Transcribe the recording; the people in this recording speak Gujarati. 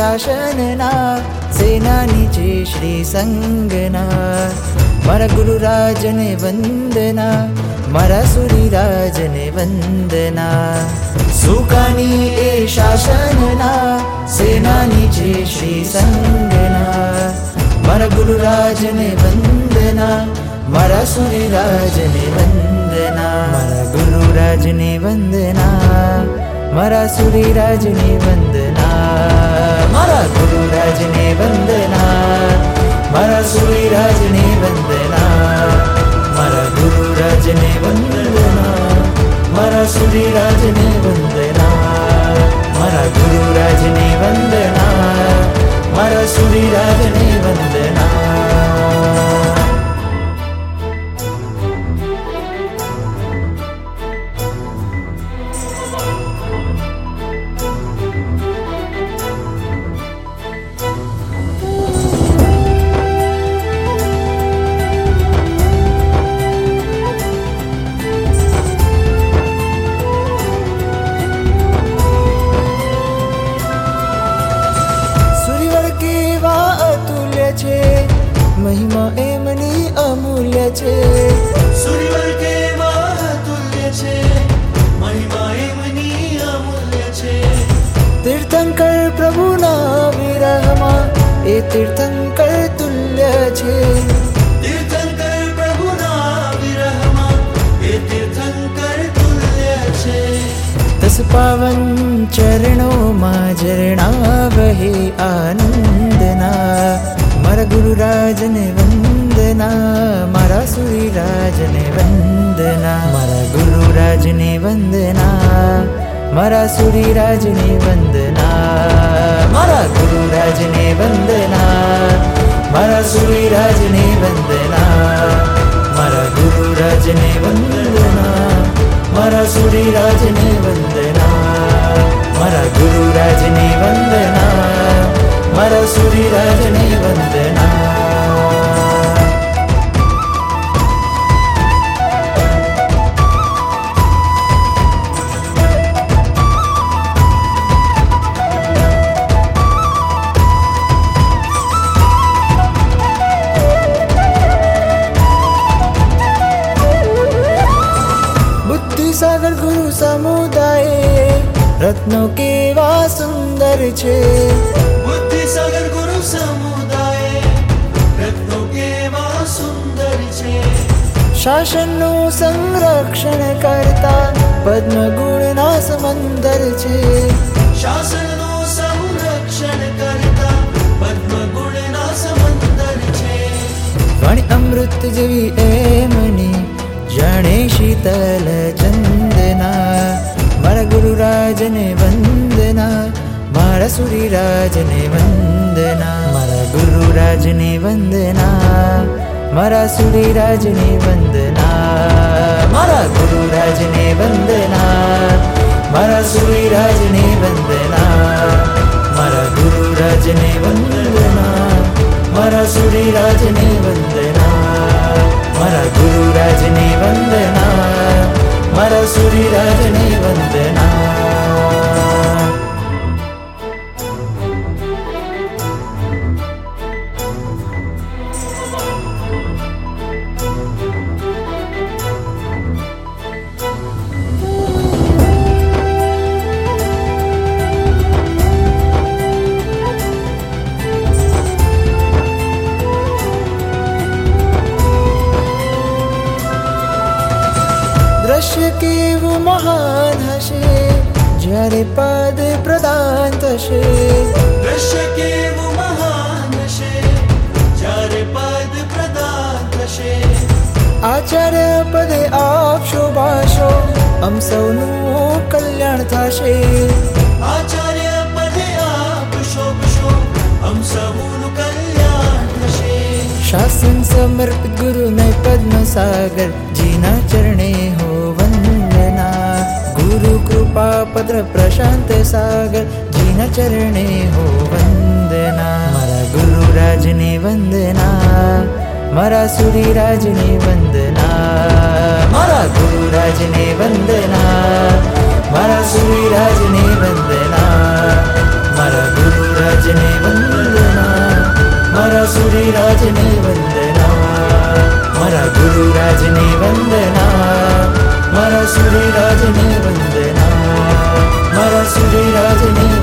શાસનના સેનાની છે શ્રી સંગના. મારા ગુરુરાજને વંદના, મારા સુરીરાજને વંદના. સુકાની એ શાસનના સેનાની છે શ્રી સંગના. મારા ગુરુરાજને વંદના, મારા સુરીરાજને વંદના. મારા ગુરુરાજને વંદના, મારા સુરીરાજને વંદના. મારા ગુરુરાજને વંદના, મારા સુરીરાજને વંદના. મારા ગુરુરાજને વંદના, મારા સુરીરાજને વંદના. મારા ગુરુરાજને વંદના, મારા સુરીરાજને વંદના. મહિમા એમની અમૂલ્ય છે. સૂર્યવર કેવા અતુલ્ય છે, મહિમા એમની અમૂલ્ય છે. તીર્થંકર પ્રભુના વિરહમાં એ તીર્થંકર તુલ્ય છે. તીર્થંકર પ્રભુના વિરહમાં એ તીર્થંકર તુલ્ય છે. દસ પાવન ચરણોમાં ઝરણા વહે આનંદના. મારા ગુરુરાજને વંદના, મારા સુરીરાજને વંદના. મારા ગુરુરાજને વંદના, મારા સુરીરાજને વંદના. મારા ગુરુરાજને વંદના, મારા સુરીરાજને વંદના. મારા ગુરુરાજને વંદના, મારા સુરીરાજને વંદના. મારા ગુરુરાજને વંદના, મારા સુરીરાજને વંદના. બુદ્ધિસાગર ગુરુ સમુદાય રત્નો કેવા સુંદર છે. બુદ્ધિસાગર ગુરુ સમુદાય રત્નો કેવા સુંદર છે. શાસનનું સંરક્ષણ કરતા પદ્મગુણના સમંદર છે. શાસનનું સંરક્ષણ કરતા પદ્મગુણના સમંદર છે. વાણી અમૃત જેવી એમની જાણે શીતલ ચંદના. મારા ગુરુરાજને વંદના, મારા સુરીરાજને વંદના. મારા ગુરુરાજને વંદના, મારા સુરીરાજને વંદના. મારા ગુરુરાજને વંદના, મારા સુરીરાજને વંદના. મારા ગુરુરાજને વંદના, મારા સુરીરાજને વંદના. મારા ગુરુરાજને વંદના, મારા સુરીરાજને વંદના. દ્રશ્ય કેવું મહાન હશે જ્યારે પદ પ્રદાન થશે. દ્રશ્ય કેવું મહાન છે જ્યારે પદ પ્રદાન થશે. આચાર્ય પદે આપ શોભાશો, અમ સૌનું કલ્યાણ થશે. આચાર્ય પદે આપ શોભશો, અમ સૌનું કલ્યાણ થશે. શાસન સમર્પિત ગુરુને પદ્મસાગર જીના ચરણે હો વંદના. ગુરુ કૃપા પત્ર પ્રશાંત સાગર જીના ચરણે હો વંદના. મારા ગુરુરાજને વંદના, મારા સુરીરાજને વંદના. મારા ગુરુરાજને વંદના, મારા સુરીરાજને વંદના. મારા ગુરુરાજને સુરીરાજને વંદના, મારા ગુરુરાજને વંદના, મારા સુરીરાજને વંદના, મારા સુરીરાજને